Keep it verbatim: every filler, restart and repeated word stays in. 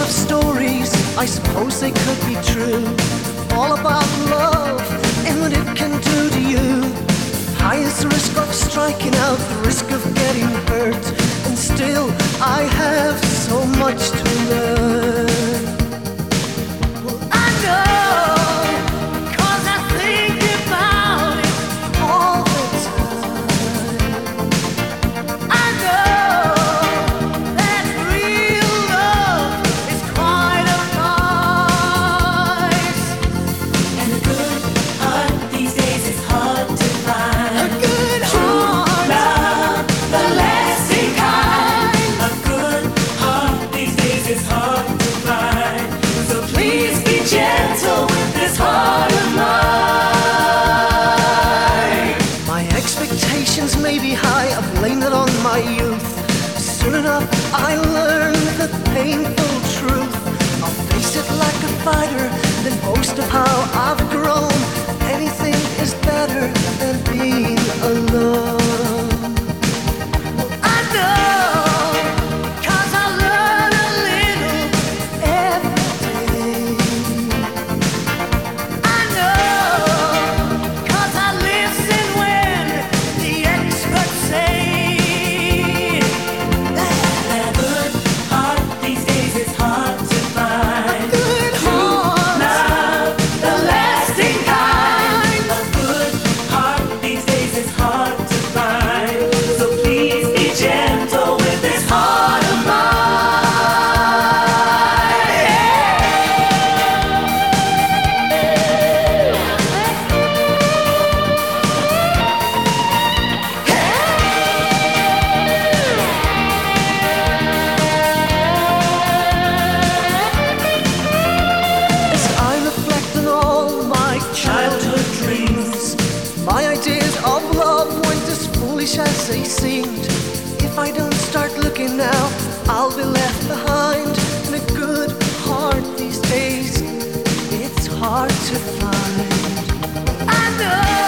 of stories, I suppose they could be true, all about love and what it can do to you. High is the risk of striking out, the risk of getting hurt, and still I have so much to learn. Well, I know, 'cause I think about it all the time. I know that real love is quite a price, And a good heart these days is hard to find. a good heart. Love, the lasting kind. A good heart these days is hard to find. So please be gentle with this heart of mine. My expectations may be high, I've blamed it on my youth. Soon enough I learned the painful truth. I'll face it like a fighter, then boast of how I've grown. Anything is better than being alone. I know, 'cause I learn a little every day. I know, 'cause I listen when the experts say that A good heart these days is hard to find. good heart, Love, the lasting kind. A good heart these days is hard to find. So please be gentle with this heart of as I reflect on all my childhood dreams, my ideas of love weren't as foolish as they seemed. If I don't start looking now, I'll be left behind. And a good heart these days, it's hard to find. I know.